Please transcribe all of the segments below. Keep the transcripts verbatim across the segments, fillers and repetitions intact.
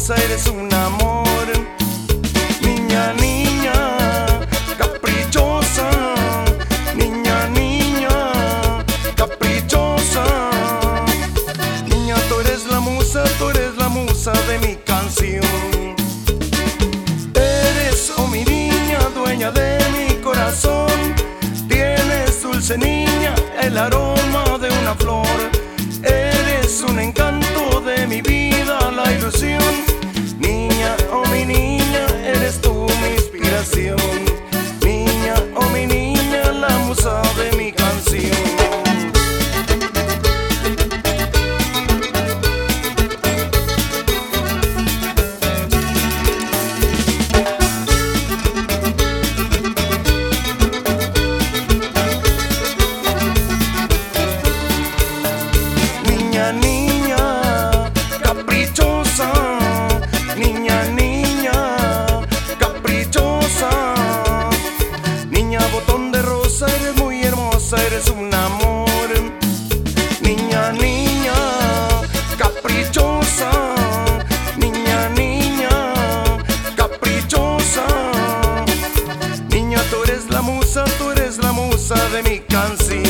hermosa, eres un amor. Niña, niña, caprichosa. Niña, niña, caprichosa. Niña, tú eres la musa, tú eres la musa de mi canción. Eres, oh mi niña, dueña de mi corazón. Tienes, dulce niña, el aroma de una flor. Eres un encanto de mi vida, la ilusión. Niña, oh mi niña, eres tú mi inspiración. Niña, oh mi niña, la musa de mi canción. Niña, niña, caprichosa. Niña, niña, caprichosa. Niña, botón de rosa, eres muy hermosa, eres un amor. Niña, niña, caprichosa. Niña, niña, caprichosa. Niña, tú eres la musa, tú eres la musa de mi canción.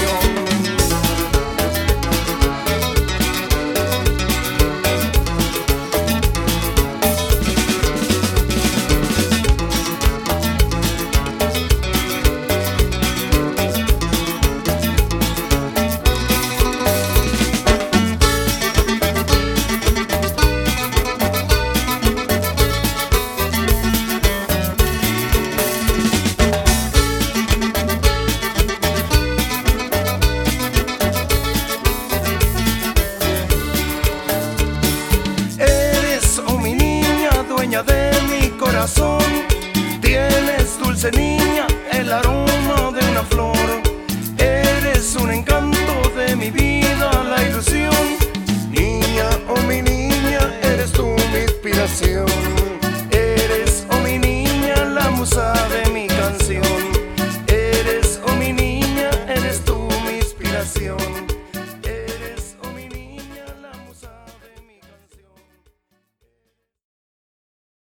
Eres, oh mi niña, dueña de mi corazón.